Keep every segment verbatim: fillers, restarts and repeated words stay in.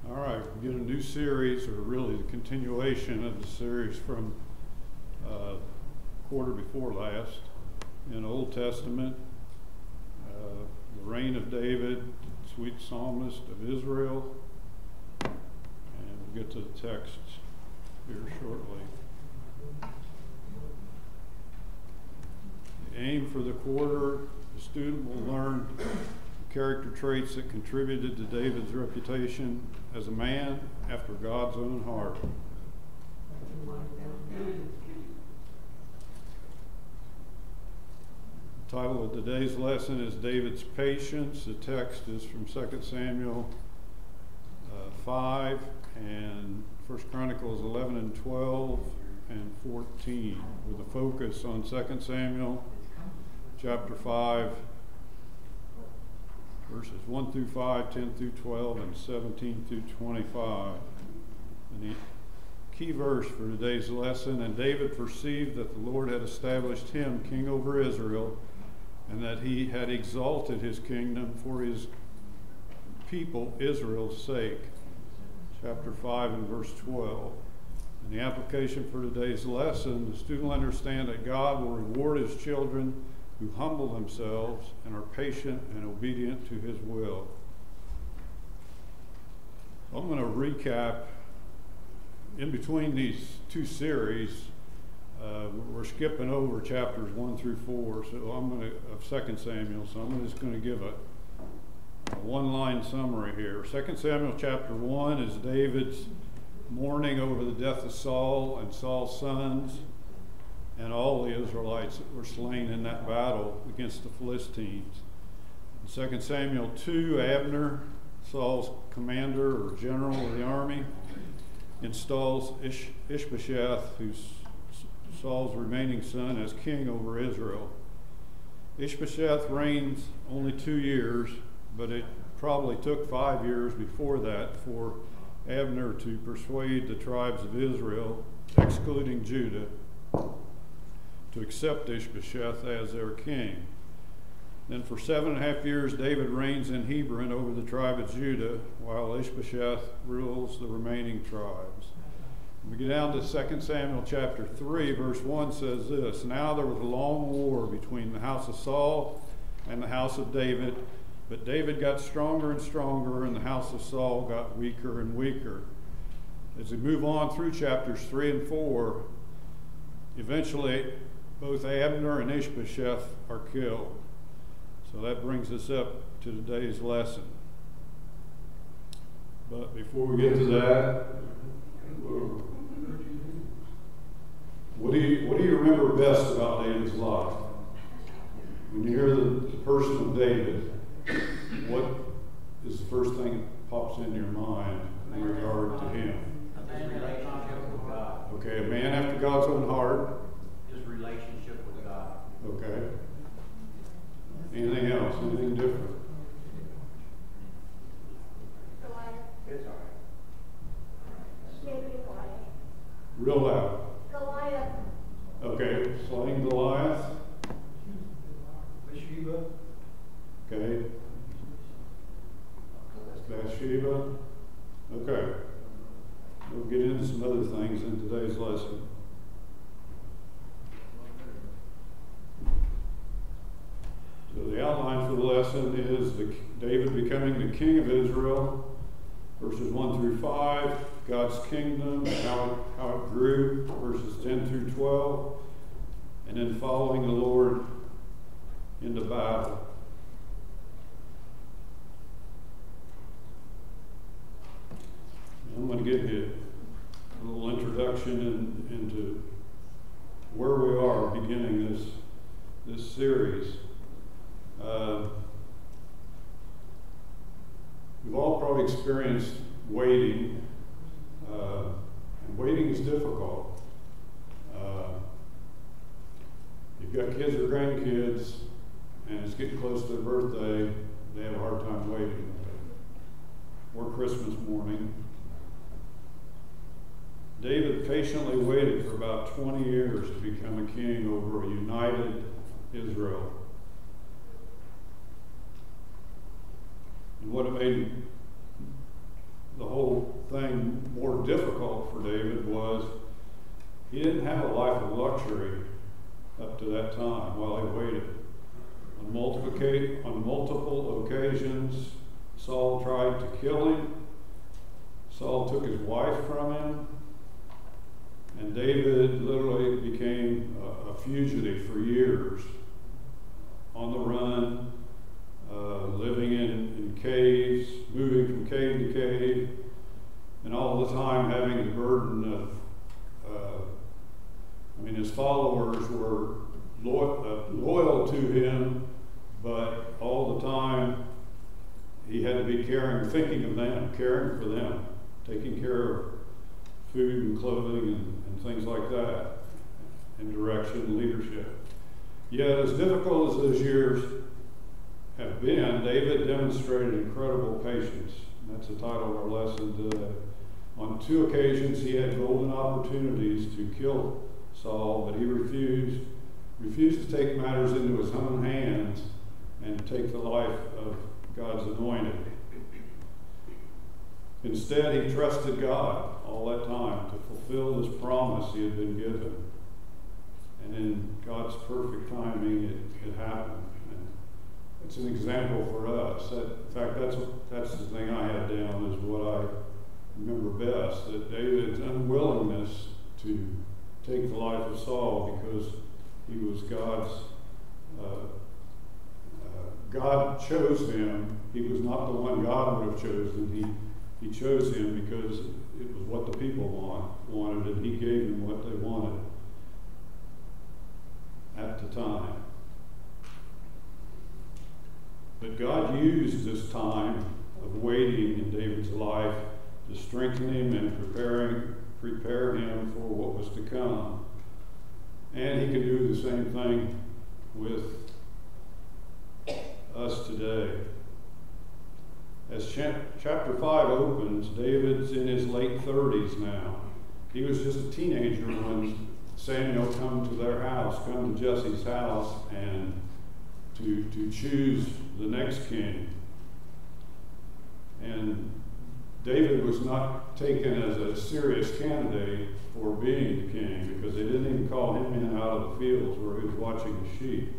All right, we get a new series, or really the continuation of the series from uh, quarter before last in Old Testament, uh, the reign of David, sweet psalmist of Israel, and we'll get to the text here shortly. The aim for the quarter, the student will learn character traits that contributed to David's reputation as a man after God's own heart. The title of today's lesson is David's Patience. The text is from Second Samuel uh, five and First Chronicles eleven and twelve and fourteen, with a focus on Second Samuel chapter five, verses one through five, ten through twelve, and seventeen through twenty-five. And the key verse for today's lesson, and David perceived that the Lord had established him king over Israel, and that he had exalted his kingdom for his people Israel's sake. Chapter five and verse twelve. And the application for today's lesson, the student will understand that God will reward his children who humble themselves and are patient and obedient to his will. I'm going to recap in between these two series. Uh, we're skipping over chapters one through four, so I'm going to of Second Samuel. So I'm just going to give a, a one-line summary here. Second Samuel chapter one is David's mourning over the death of Saul and Saul's sons, and all the Israelites that were slain in that battle against the Philistines. In Second Samuel two, Abner, Saul's commander or general of the army, installs Ish Ishbosheth, who's Saul's remaining son, as king over Israel. Ishbosheth reigns only two years, but it probably took five years before that for Abner to persuade the tribes of Israel, excluding Judah, to accept Ishbosheth as their king. Then for seven and a half years, David reigns in Hebron over the tribe of Judah, while Ishbosheth rules the remaining tribes. When we get down to Second Samuel chapter three, verse one says this: Now there was a long war between the house of Saul and the house of David, but David got stronger and stronger, and the house of Saul got weaker and weaker. As we move on through chapters three and four, eventually both Abner and Ishbosheth are killed. So that brings us up to today's lesson. But before we get to that, what do you, what do you remember best about David's life? When you hear the, the person of David, what is the first thing that pops into your mind in regard to him? A man's relationship with God. Okay, a man after God's own heart. His relationship with God. Okay. Anything else? Anything different? Goliath. It's all right. David Goliath. Real loud. Goliath. Okay, slaying Goliath. Bathsheba. Okay. Bathsheba. Okay. We'll get into some other things in today's lesson. So the outline for the lesson is the, David becoming the king of Israel, verses one through five, God's kingdom, how it, how it grew, verses ten through twelve, and then following the Lord into battle. I'm going to give you a little introduction in, into where we are beginning this, this series. Uh, we've all probably experienced waiting, uh, and waiting is difficult. Uh, you've got kids or grandkids, and it's getting close to their birthday, they have a hard time waiting. Or Christmas morning. David patiently waited for about twenty years to become a king over a united Israel. And what it made the whole He didn't have a life of luxury up to that time while he waited. On, multiplica- on multiple occasions, Saul tried to kill him. Saul took his wife from him. And David literally became a, a fugitive for years, on the run, uh, living in, in caves, moving from cave to cave, and all the time having the burden of, uh, I mean, his followers were lo- uh, loyal to him, but all the time he had to be caring, thinking of them, caring for them, taking care of food and clothing and, and things like that, and direction and leadership. Yet, as difficult as those years have been, David demonstrated incredible patience. And that's the title of our lesson today. On two occasions, he had golden opportunities to kill Saul, but he refused, refused to take matters into his own hands and take the life of God's anointed. Instead, he trusted God all that time to fulfill this promise he had been given. And in God's perfect timing, it, it happened. And it's an example for us. That, in fact, that's, that's the thing I had down is what I remember best, that David's unwillingness to take the life of Saul because he was God's, uh, uh, God chose him. He was not the one God would have chosen. He He chose him because it was what the people want, wanted, and he gave them what they wanted at the time. But God used this time of waiting in David's life to strengthen him and preparing, prepare him for what was to come. And he can do the same thing with us today. As chapter five opens, David's in his late thirties now. He was just a teenager when Samuel come to their house, come to Jesse's house, and to, to choose the next king. And David was not taken as a serious candidate for being the king because they didn't even call him in out of the fields where he was watching the sheep.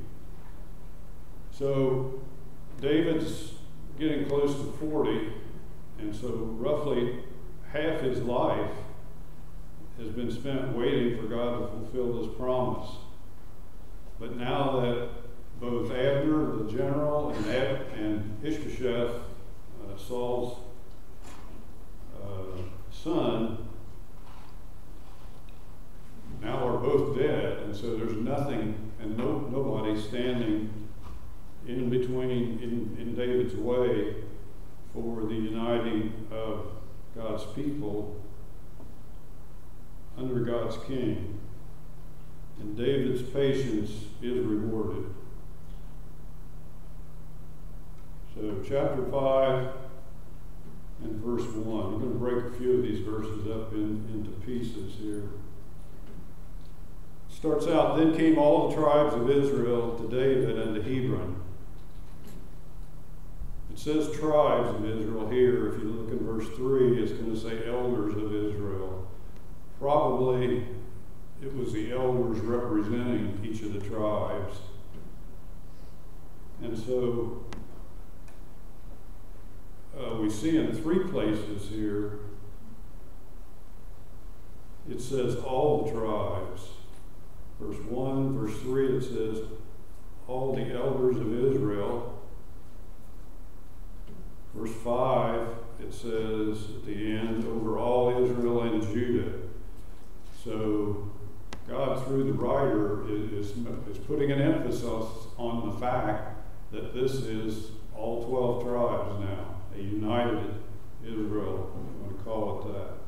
So David's getting close to forty, and so roughly half his life has been spent waiting for God to fulfill this promise. But now that both Abner, the general, and, Ab- and Ishbosheth, uh, Saul's uh, son, now are both dead, and so there's nothing and no nobody standing in between, in, in David's way for the uniting of God's people under God's king. And David's patience is rewarded. So chapter five and verse one. I'm going to break a few of these verses up in, into pieces here. Starts out, then came all the tribes of Israel to David and to Hebron. It says tribes of Israel here. If you look in verse three, it's going to say elders of Israel. Probably it was the elders representing each of the tribes. And so uh, we see in three places here, it says all the tribes. Verse one, verse three, it says all the elders of Israel. Verse five, it says at the end, over all Israel and Judah. So God, through the writer, is, is putting an emphasis on the fact that this is all twelve tribes now, a united Israel, if you want to call it that.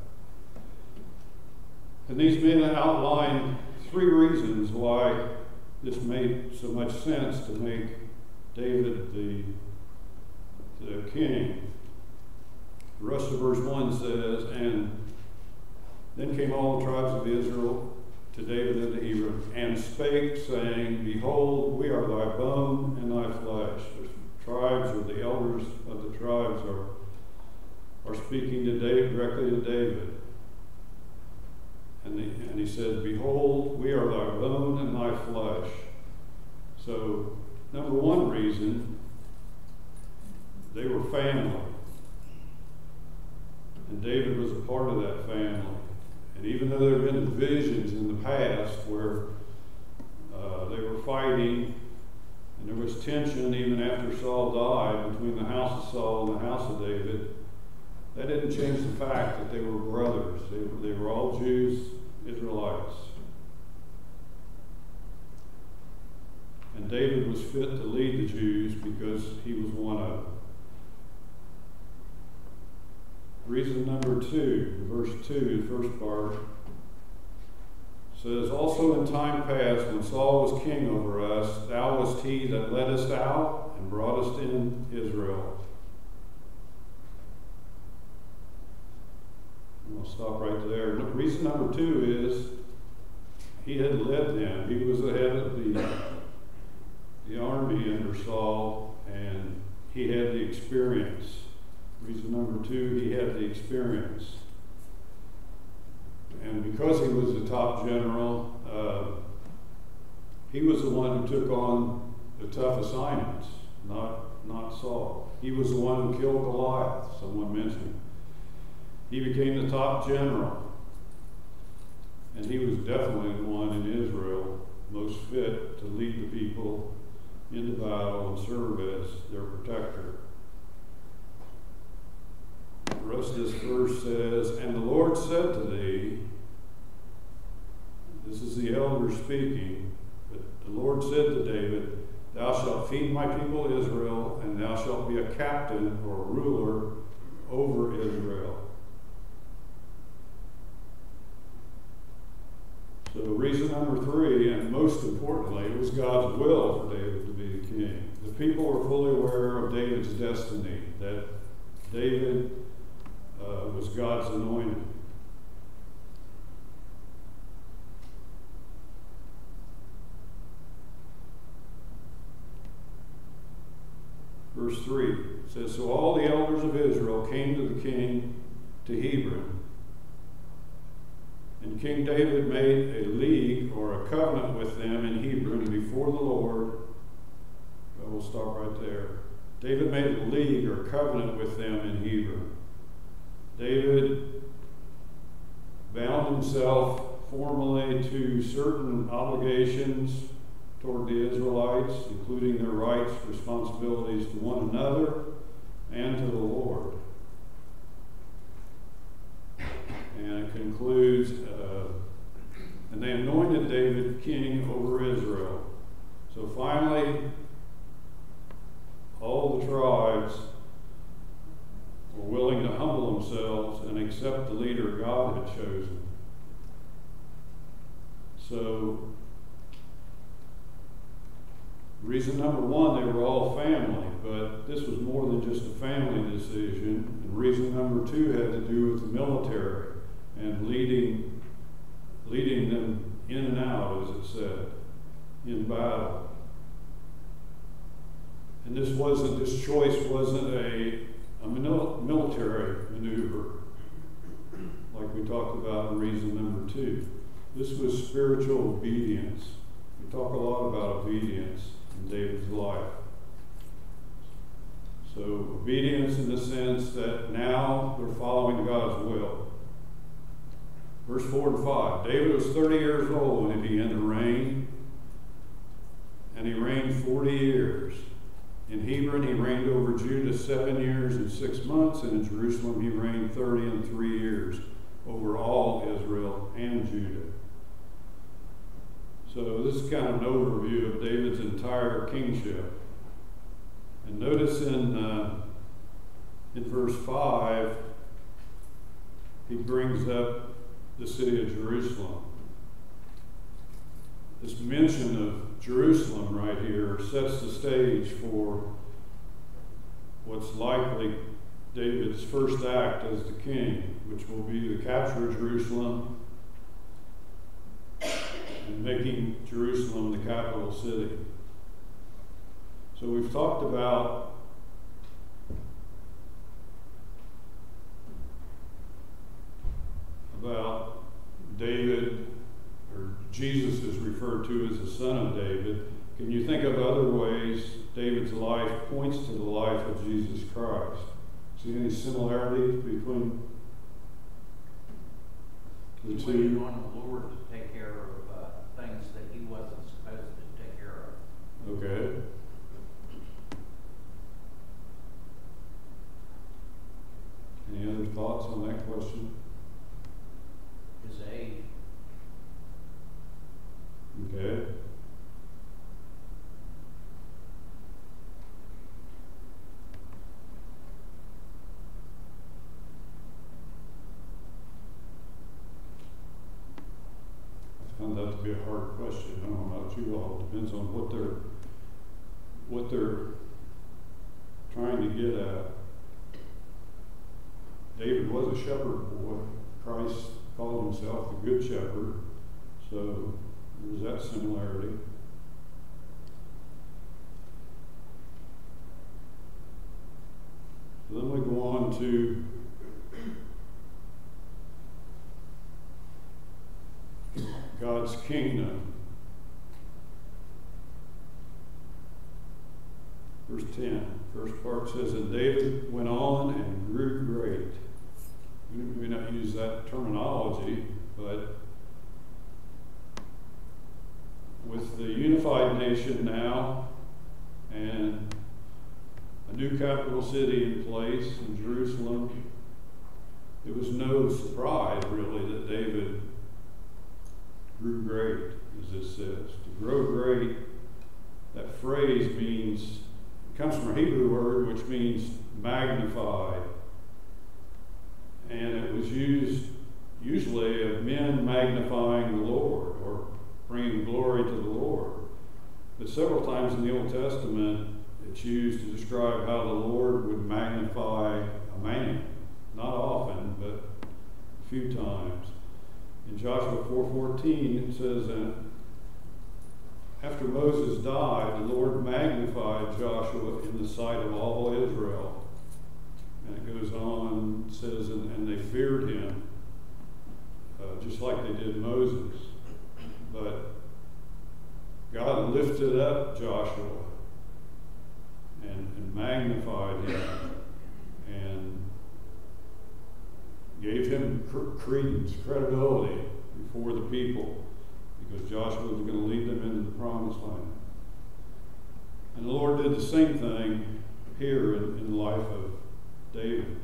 And these men outline three reasons why this made so much sense to make David the, the king. The rest of verse one says, and then came all the tribes of Israel to David and to Hebron, and spake, saying, behold, we are thy bone and thy flesh. The tribes, or the elders of the tribes, are, are speaking to David, directly to David. And, the, and he said, behold, we are thy bone and thy flesh. So, number one reason, they were family. And David was a part of that family. And even though there have been divisions in the past where uh, they were fighting, and there was tension even after Saul died between the house of Saul and the house of David, that didn't change the fact that they were brothers. They were, they were all Jews, Israelites. And David was fit to lead the Jews because he was one of them. Reason number two, verse two, the first part, says, also in time past, when Saul was king over us, thou wast he that led us out and brought us in Israel. And we'll stop right there. Reason number two is he had led them. He was the head of the, the army under Saul, and he had the experience. Reason number two, he had the experience. And because he was the top general, uh, he was the one who took on the tough assignments, not, not Saul. He was the one who killed Goliath, someone mentioned. He became the top general. And he was definitely the one in Israel most fit to lead the people into battle and serve as their protector. The rest of this verse says, and the Lord said to thee, this is the elder speaking, but the Lord said to David, thou shalt feed my people Israel, and thou shalt be a captain or a ruler over Israel. So reason number three, and most importantly, it was God's will for David to be the king. The people were fully aware of David's destiny, that David uh, was God's anointed. Verse three says, so all the elders of Israel came to the king to Hebron. And King David made a league or a covenant with them in Hebron before the Lord. Well, we'll stop right there. David made a league or covenant with them in Hebron. David bound himself formally to certain obligations toward the Israelites, including their rights, responsibilities to one another and to the Lord. And it concludes, uh, and they anointed David king over Israel. So finally, all the tribes were willing to humble themselves and accept the leader God had chosen. So, reason number one, they were all family, but this was more than just a family decision. And reason number two had to do with the military and leading, leading them in and out, as it said, in battle. And this wasn't, this choice wasn't a, a military maneuver, like we talked about in reason number two. This was spiritual obedience. We talk a lot about obedience in David's life. So obedience in the sense that now they're following God's will. Verse four and five, David was thirty years old when he began to reign, and he reigned forty years. In Hebron he reigned over Judah seven years and six months, and in Jerusalem he reigned thirty and three years over all Israel and Judah. So this is kind of an overview of David's entire kingship. And notice in, uh, in verse five, he brings up the city of Jerusalem. This mention of Jerusalem right here sets the stage for what's likely David's first act as the king, which will be the capture of Jerusalem and making Jerusalem the capital city. So we've talked about about David to as the son of David. Can you think of other ways David's life points to the life of Jesus Christ? See any similarities between the He two? waited on the Lord to take care of uh, things that he wasn't supposed to take care of. Okay. Any other thoughts on that question? His age. Okay. I found that to be a hard question. I don't know about you all. It depends on what they're what they're trying to get at. David was a shepherd boy. Christ called himself the Good Shepherd. So there's that similarity. So then we go on to God's kingdom. Verse ten. First part says, and David went on and grew great. We may not use that terminology, but with the unified nation now and a new capital city in place in Jerusalem, it was no surprise really that David grew great, as it says. To grow great, that phrase means, it comes from a Hebrew word which means magnified. And it was used usually of men magnifying the Lord or bringing glory to the Lord. But several times in the Old Testament, it's used to describe how the Lord would magnify a man. Not often, but a few times. In Joshua four fourteen, it says that after Moses died, the Lord magnified Joshua in the sight of all Israel. And it goes on, it says, and, and they feared him, uh, just like they did Moses. But God lifted up Joshua and, and magnified him and gave him cr- credence, credibility before the people, because Joshua was going to lead them into the promised land. And the Lord did the same thing here in, in the life of David.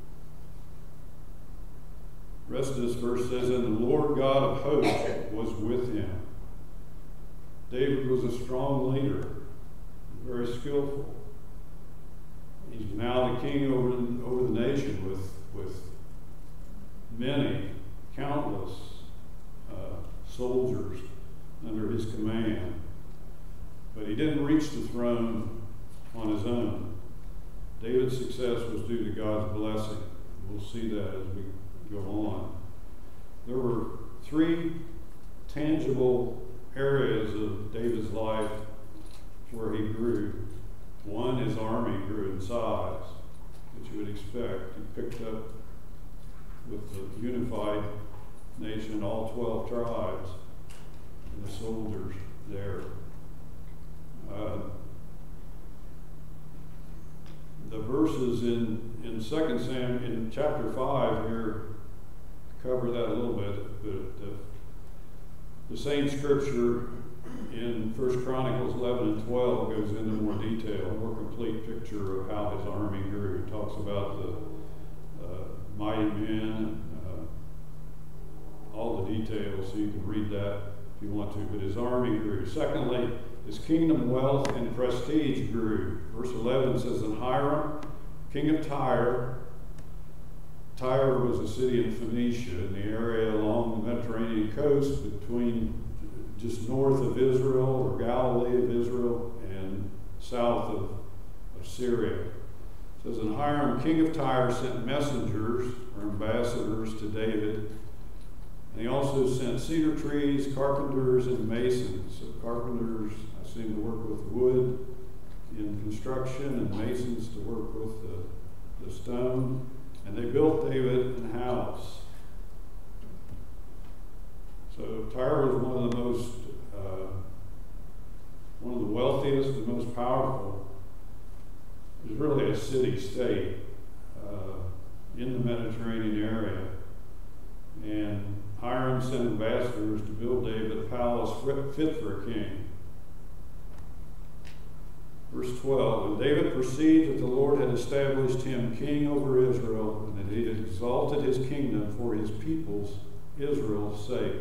The rest of this verse says, and the Lord God of hosts was with him. David was a strong leader, very skillful. He's now the king over, over the nation with, with many, countless uh, soldiers under his command. But he didn't reach the throne on his own. David's success was due to God's blessing. We'll see that as we go on. There were three tangible areas of David's life where he grew. One, his army grew in size, which you would expect. He picked up with the unified nation, all twelve tribes, and the soldiers there. Uh, the verses in, in Second Samuel, in chapter five here, cover that a little bit, but the, the same scripture in First Chronicles eleven and twelve goes into more detail, a more complete picture of how his army grew. It talks about the uh, mighty men, uh, all the details, so you can read that if you want to, but his army grew. Secondly, his kingdom, wealth, and prestige grew. Verse eleven says, and Hiram, king of Tyre, Tyre was a city in Phoenicia, in the area along the Mediterranean coast between just north of Israel, or Galilee of Israel, and south of, of Syria. It says, and Hiram, king of Tyre, sent messengers, or ambassadors, to David. And he also sent cedar trees, carpenters, and masons. So carpenters, I seem to work with wood in construction, and masons to work with the, the stone. And they built David an house. So Tyre was one of the most uh, one of the wealthiest and most powerful, is really a city-state uh, in the Mediterranean area. And Hiram sent ambassadors to build David a palace fit for a king. Verse twelve, and David perceived that the Lord had established him king over Israel, and that he had exalted his kingdom for his people's, Israel's sake.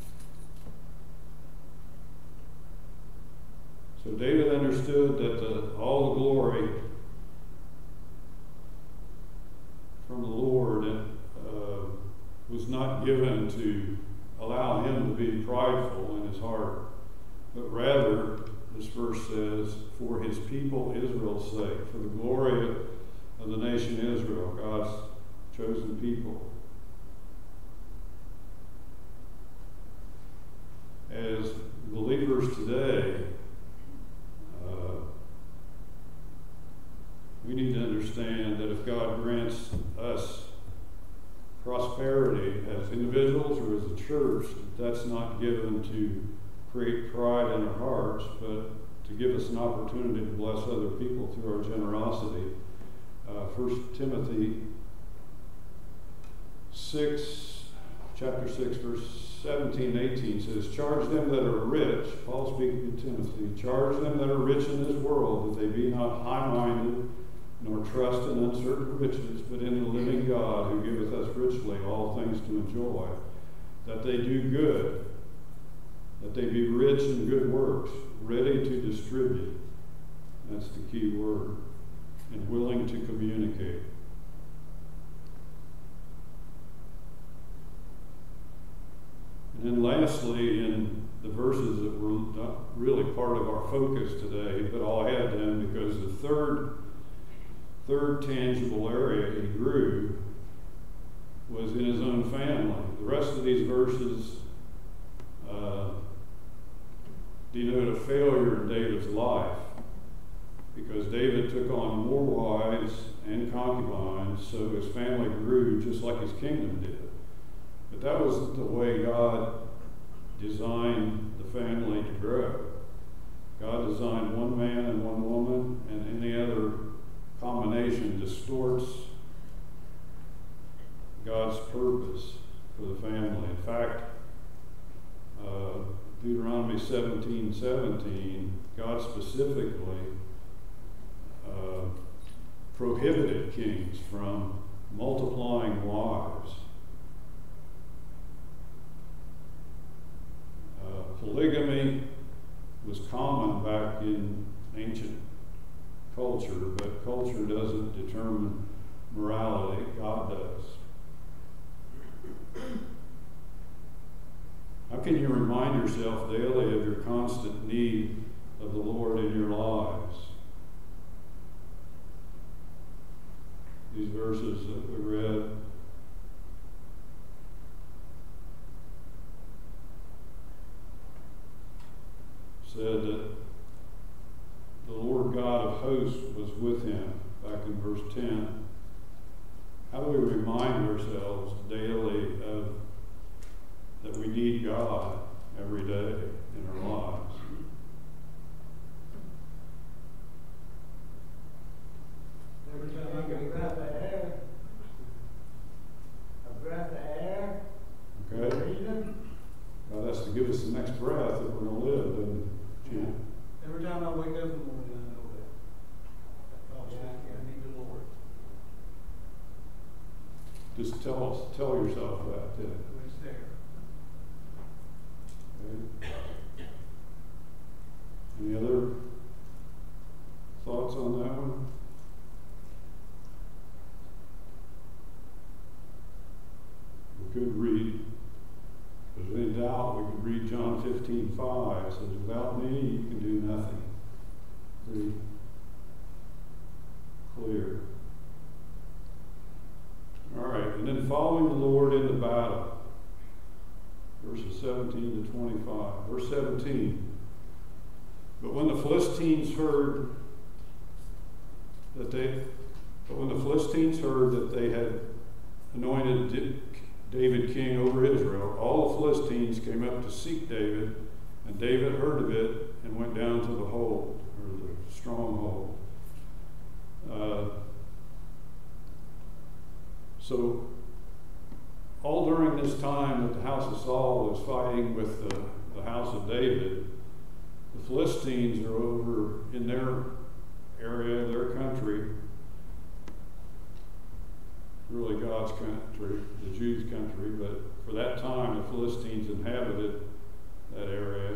So David understood that the, all the glory from the Lord uh, was not given to allow him to be prideful in his heart, but rather, this verse says, for his people Israel's sake, for the glory of, of the nation Israel, God's chosen people. As believers today, uh, we need to understand that if God grants us prosperity as individuals or as a church, that's not given to create pride in our hearts, but to give us an opportunity to bless other people through our generosity. Uh, First Timothy six, chapter six, verse seventeen, eighteen says, charge them that are rich, Paul speaking to Timothy, charge them that are rich in this world, that they be not high-minded, nor trust in uncertain riches, but in the living God, who giveth us richly all things to enjoy, that they do good, that they be rich in good works, ready to distribute. That's the key word. And willing to communicate. And then lastly, in the verses that were not really part of our focus today, but I'll add them because the third, third tangible area he grew was in his own family. The rest of these verses uh, denote a failure in David's life, because David took on more wives and concubines, so his family grew just like his kingdom did. But that wasn't the way God designed the family to grow. God designed one man and one woman, and any other combination distorts God's purpose for the family. In fact, uh, Deuteronomy seventeen seventeen, God specifically uh, prohibited kings from multiplying wives. Uh, polygamy was common back in ancient culture, but culture doesn't determine morality, God does. How can you remind yourself daily of your constant need of the Lord in your lives? These verses that we read, said that the Lord God of hosts was with him, back in verse ten. How do we remind ourselves daily of that we need God every day in our lives? Every time I get a breath of air, a breath of air, Okay? breathing, God has to give us the next breath if we're going to live, and Jim. every time I wake up in the morning, I know that. Oh, yeah, I need the Lord. Just tell us, tell yourself that. Yeah. It's there. Okay. Any other thoughts on that one? We could read, if there's any doubt, we could read John fifteen five. It says, without me, you can do nothing. Pretty clear. All right, and then following the Lord in the battle. Verses seventeen to twenty-five. Verse seventeen. But when the Philistines heard that they, but when the Philistines heard that they had anointed David king over Israel, all the Philistines came up to seek David And David heard of it and went down to the hold, or the stronghold. Uh, so, all during this time that the house of Saul was fighting with the, the house of David, the Philistines are over in their area, their country, really God's country, the Jews' country, but for that time the Philistines inhabited that area.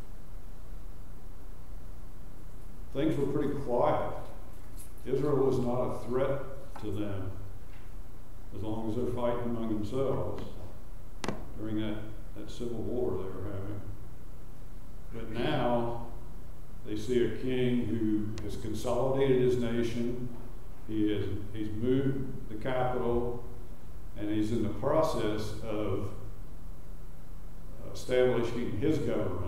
Things were pretty quiet. Israel was not a threat to them as long as they're fighting among themselves during that, that civil war they were having. But now they see a king who has consolidated his nation. He is, he's moved the capital, and he's in the process of establishing his government.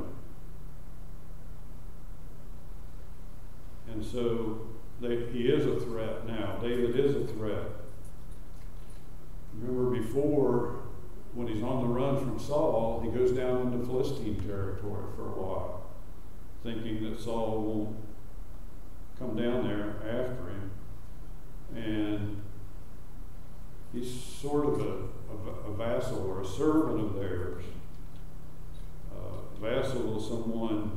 And so they, he is a threat now. David is a threat. Remember before, when he's on the run from Saul, he goes down into Philistine territory for a while, thinking that Saul won't come down there after him. And he's sort of a, a, a vassal or a servant of theirs. Uh, vassal is someone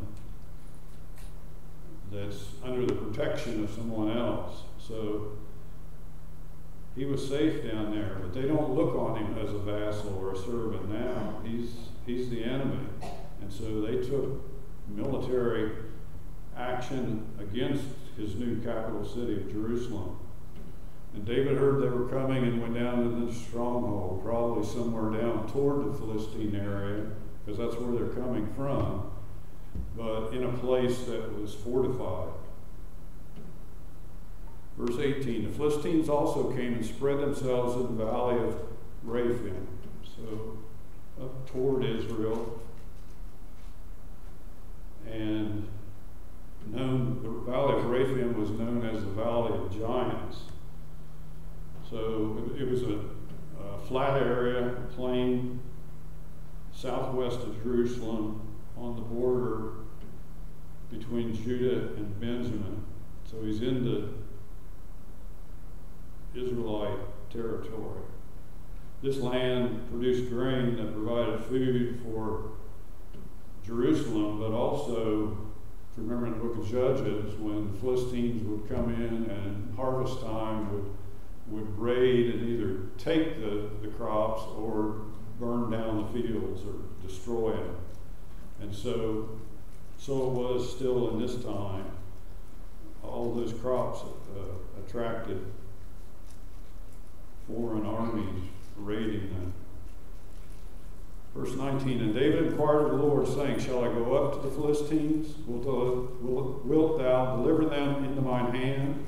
that's under the protection of someone else. So he was safe down there, but they don't look on him as a vassal or a servant now. He's, he's the enemy. And so they took military action against his new capital city of Jerusalem. And David heard they were coming and went down to the stronghold, probably somewhere down toward the Philistine area, because that's where they're coming from, but in a place that was fortified. Verse eighteen, the Philistines also came and spread themselves in the valley of Rephaim, so up toward Israel, and known, the valley of Rephaim was known as the Valley of Giants. So it, it was a, a flat area, a plain, southwest of Jerusalem, on the border between Judah and Benjamin. So he's in the Israelite territory. This land produced grain that provided food for Jerusalem, but also, if you remember in the book of Judges, when the Philistines would come in and harvest time would would raid and either take the, the crops or burn down the fields or destroy them. And so, so it was still in this time. All those crops uh, attracted foreign armies raiding them. Verse nineteen, and David inquired of the Lord, saying, shall I go up to the Philistines? Wilt thou, wilt, wilt thou deliver them into mine hand?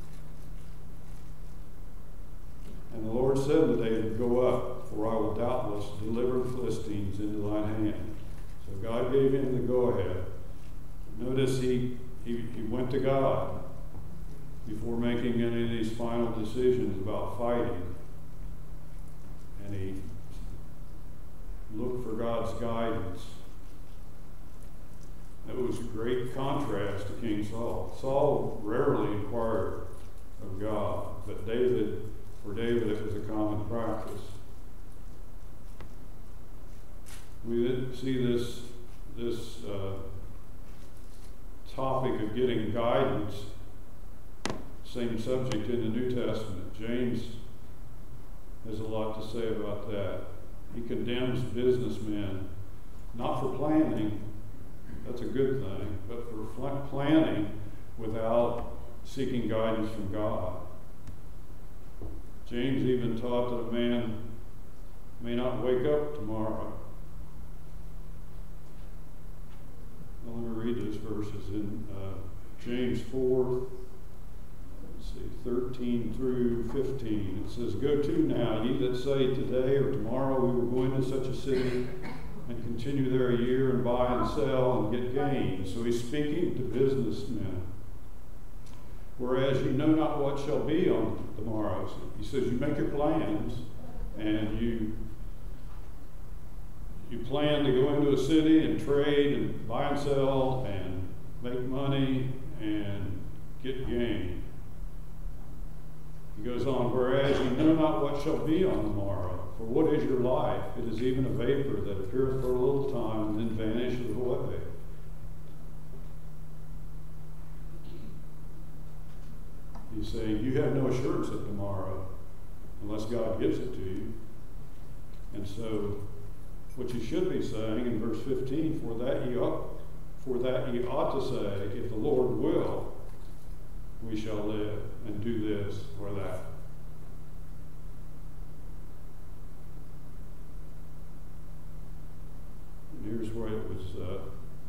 And the Lord said to David, go up, for I will doubtless deliver the Philistines into thine hand. So God gave him the go-ahead. Notice he, he, he went to God before making any of these final decisions about fighting. And he looked for God's guidance. It was a great contrast to King Saul. Saul rarely inquired of God, but David, for David, it was a common practice. We see this, this uh, topic of getting guidance, same subject in the New Testament. James has a lot to say about that. He condemns businessmen, not for planning, that's a good thing, but for planning without seeking guidance from God. James even taught that a man may not wake up tomorrow. Well, let me read those verses in uh, James four, let's see, thirteen through fifteen. It says, go to now, ye that say today or tomorrow we will go into such a city and continue there a year and buy and sell and get gain. So he's speaking to businessmen. Whereas you know not what shall be on the morrow. So he says you make your plans and you you plan to go into a city and trade and buy and sell and make money and get gain. He goes on, whereas you know not what shall be on the morrow, for what is your life? It is even a vapor that appeareth for a little time and then vanisheth away. He's saying you have no assurance of tomorrow unless God gives it to you. And so what you should be saying in verse fifteen, for that ye ought, for that ye ought to say, if the Lord will, we shall live and do this or that. And here's where it was uh,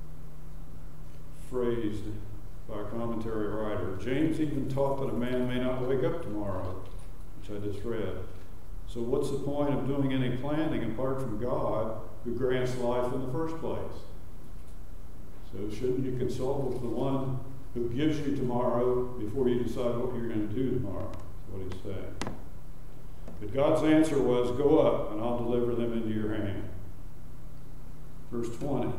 phrased by a commentary writer. James even taught that a man may not wake up tomorrow, which I just read. So what's the point of doing any planning apart from God who grants life in the first place? So shouldn't you consult with the one who gives you tomorrow before you decide what you're going to do tomorrow? That's what he's saying. But God's answer was, go up and I'll deliver them into your hand. Verse twenty.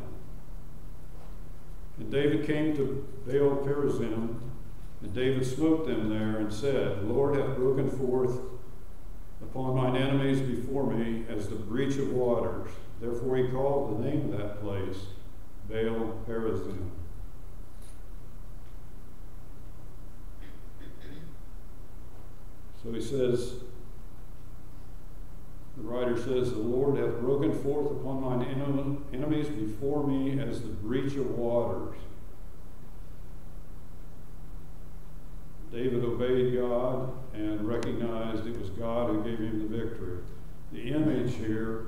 And David came to Baal Perazim, and David smote them there and said, the Lord hath broken forth upon mine enemies before me as the breach of waters. Therefore he called the name of that place Baal Perazim. So he says, the writer says, the Lord hath broken forth upon mine en- enemies before me as the breach of waters. David obeyed God and recognized it was God who gave him the victory. The image here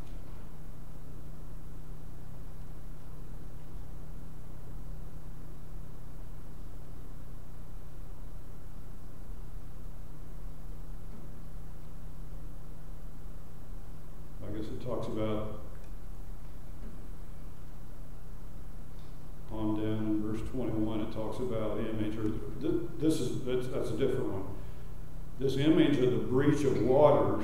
I guess it talks about on down in verse twenty-one, it talks about the image, or th- this is, that's, that's a different one. This image of the breach of waters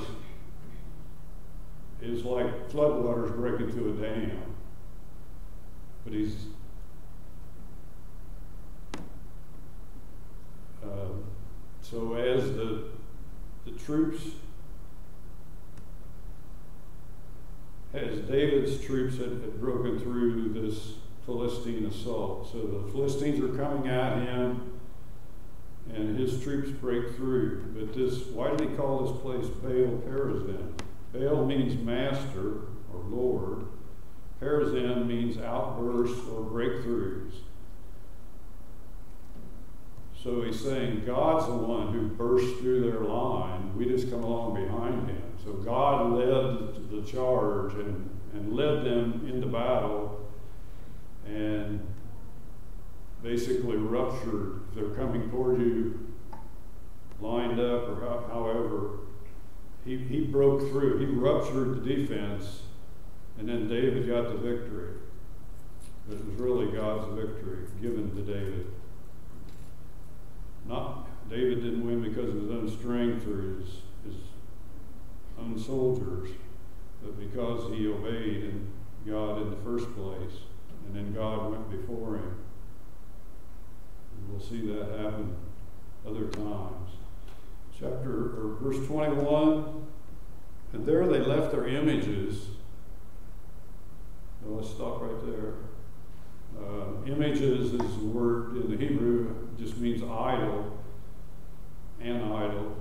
is like floodwaters breaking through a dam. But he's, uh, so as the, the troops, as David's troops had, had broken through this Philistine assault. So the Philistines are coming at him, and his troops break through. But this, why did he call this place Baal Perazim? Baal means master or Lord. Perazim means outbursts or breakthroughs. So he's saying God's the one who burst through their line. We just come along behind him. So God led the charge and, and led them into battle and basically ruptured. If they're coming toward you lined up or how, however, he, he broke through. He ruptured the defense, and then David got the victory. But it was really God's victory given to David. Not David didn't win because of his own strength or his, his own soldiers, but because he obeyed in God in the first place, and then God went before him. And we'll see that happen other times. Chapter or verse twenty-one, and there they left their images. Well, let's stop right there. Uh, images is the word in the Hebrew, it just means idol, an idol.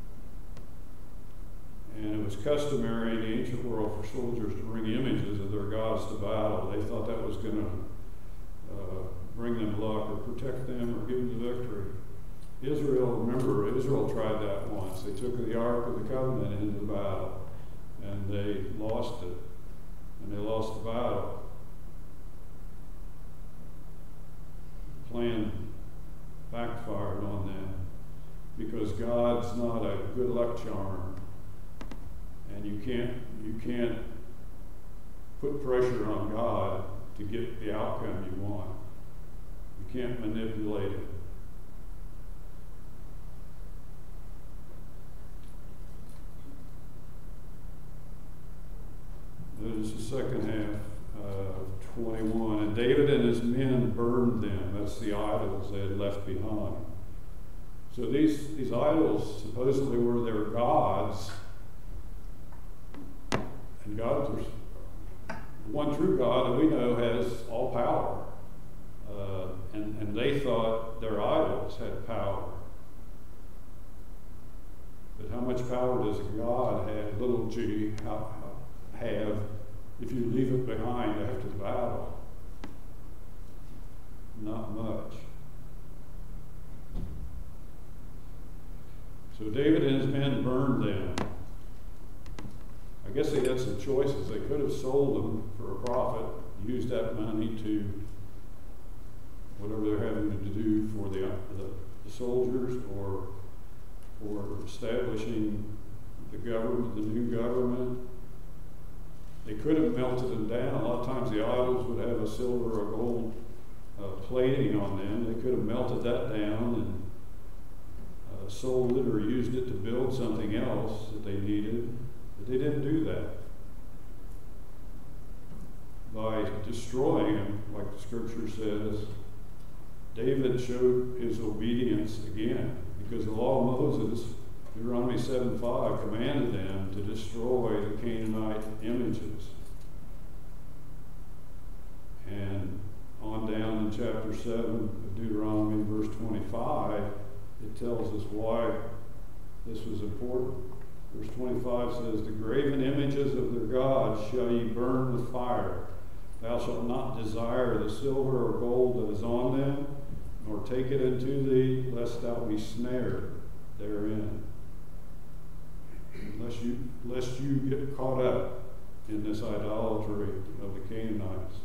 And it was customary in the ancient world for soldiers to bring images of their gods to battle. They thought that was going to uh, bring them luck or protect them or give them the victory. Israel, remember, Israel tried that once. They took the Ark of the Covenant into the battle, and they lost it, and they lost the battle. Plan backfired on them because God's not a good luck charm, and you can't you can't put pressure on God to get the outcome you want. You can't manipulate it. Notice This is the second half of twenty-one. And David and his men burned them. That's the idols they had left behind. So these, these idols supposedly were their gods. And God, there's one true God that we know has all power. Uh, and, and they thought their idols had power. But how much power does God have, little g, how, how, have if you leave it behind after the battle? Not much. So David and his men burned them. I guess they had some choices. They could have sold them for a profit, used that money to whatever they're having to do for the, the, the soldiers, or or establishing the government, the new government. They could have melted them down. A lot of times the idols would have a silver or gold uh, plating on them. They could have melted that down and uh, sold it or used it to build something else that they needed. But they didn't do that. By destroying them, like the scripture says, David showed his obedience again, because the law of Moses, Deuteronomy seven five, commanded them to destroy the Canaanite images. And on down in chapter seven of Deuteronomy, verse twenty-five, it tells us why this was important. Verse twenty-five says, "The graven images of their gods shall ye burn with fire. Thou shalt not desire the silver or gold that is on them, nor take it into thee, lest thou be snared therein." Lest you, lest you get caught up in this idolatry of the Canaanites.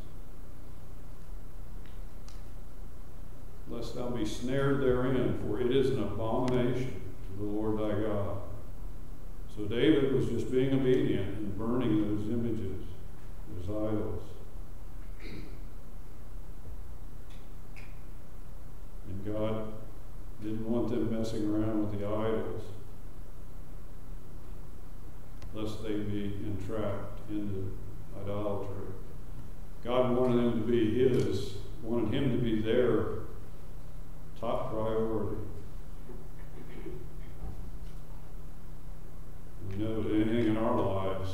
Lest thou be snared therein, for it is an abomination to the Lord thy God. So David was just being obedient and burning those images, those idols. And God didn't want them messing around with the idols, lest they be entrapped into idolatry. God wanted them to be His, wanted Him to be their top priority. We know that anything in our lives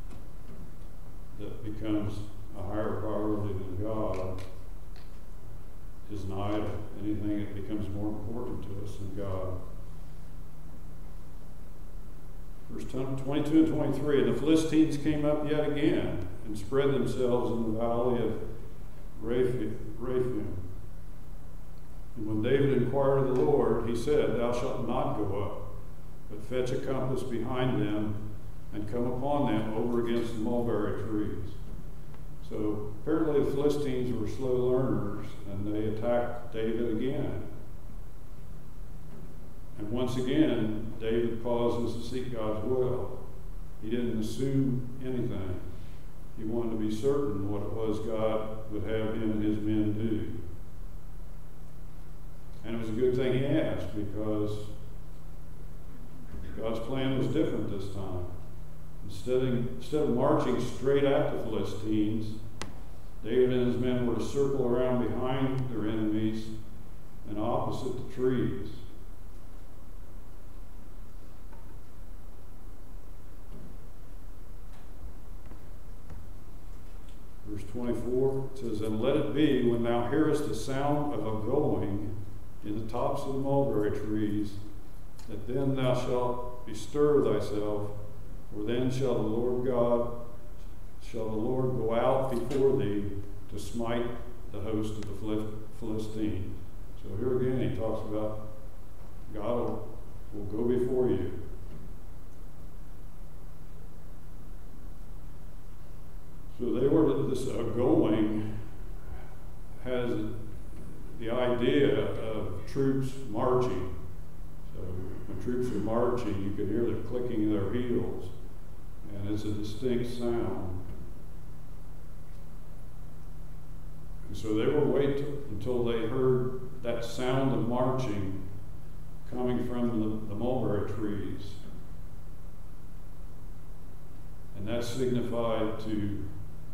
that becomes a higher priority than God is an idol. Anything that becomes more important to us than God. Verse twenty-two and twenty-three, "And the Philistines came up yet again, and spread themselves in the valley of Rephaim. And when David inquired of the Lord, he said, Thou shalt not go up, but fetch a compass behind them, and come upon them over against the mulberry trees." So apparently the Philistines were slow learners, and they attacked David again. And once again, David pauses to seek God's will. He didn't assume anything. He wanted to be certain what it was God would have him and his men do. And it was a good thing he asked, because God's plan was different this time. Instead of, instead of marching straight at the Philistines, David and his men were to circle around behind their enemies and opposite the trees. Verse twenty-four says, "And let it be, when thou hearest the sound of a going in the tops of the mulberry trees, that then thou shalt bestir thyself, for then shall the Lord God, shall the Lord go out before thee to smite the host of the Philistines." So here again he talks about God will, will go before you. So they were, this uh, going has the idea of troops marching. So when troops are marching, you can hear the clicking of their heels, and it's a distinct sound. And so they were waiting until they heard that sound of marching coming from the, the mulberry trees. And that that signified to,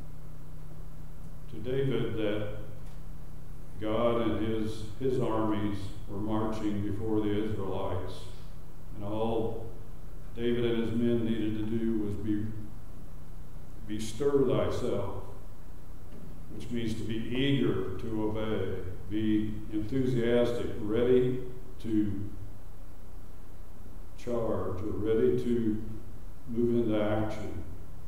to David that God and his, his armies were marching before the Israelites. And all David and his men needed to do was be, be stir thyself, which means to be eager to obey, be enthusiastic, ready to charge, or ready to move into action.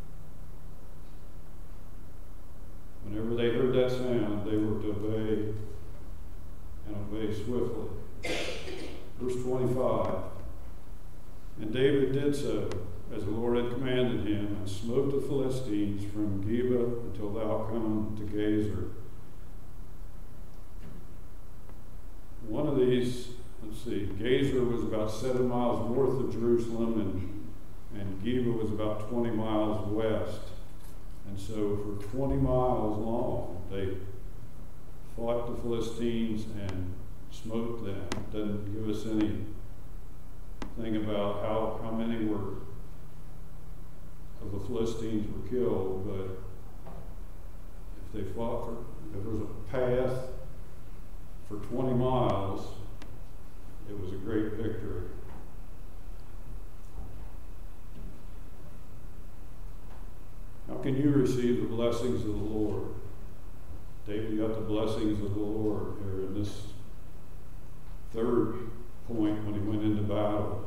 Whenever they heard that sound, they were to obey and obey swiftly. Verse twenty-five, and David did so, as the Lord had commanded him, and smote the Philistines from Geba until thou come to Gazer. One of these, let's see, Gazer was about seven miles north of Jerusalem, and, and Geba was about twenty miles west. And so for twenty miles long, they fought the Philistines and smote them. It doesn't give us anything about how, how many were of the Philistines were killed, but if they fought for, if there was a path for twenty miles, it was a great victory. How can you receive the blessings of the Lord? David got the blessings of the Lord here in this third point when he went into battle.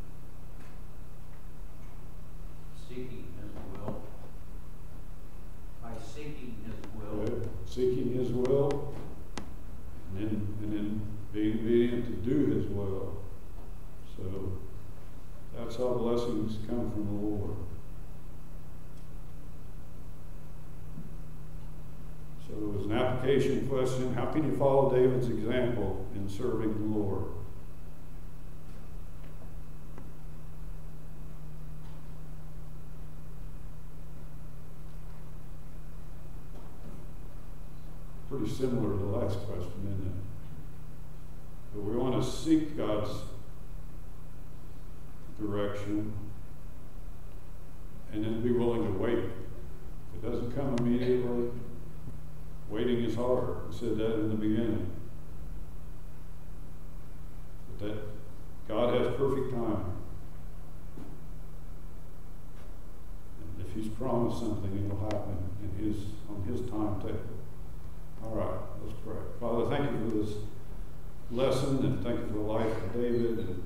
Seeking his will. By seeking his will. Okay. Seeking his will, and then, and then being obedient to do his will. So that's how blessings come from the Lord. So it was an application question. How can you follow David's example in serving the Lord? Pretty similar to the last question, isn't it? But we want to seek God's direction and then be willing to wait. If it doesn't come immediately, waiting is hard. I said that in the beginning. But that God has perfect time. And if He's promised something, it'll happen in His on His timetable. All right, let's pray. Father, thank you for this lesson, and thank you for the life of David. And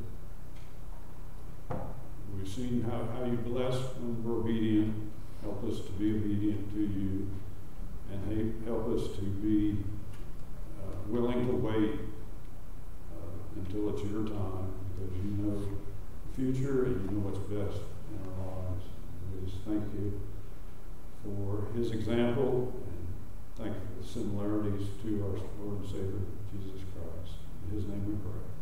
we've seen how, how you bless when we're obedient. Help us to be obedient to you, and help us to be uh, willing to wait uh, until it's your time, because you know the future and you know what's best in our lives. We just thank you for his example, and thank you for the similarities to our Lord and Savior, Jesus Christ. In his name we pray.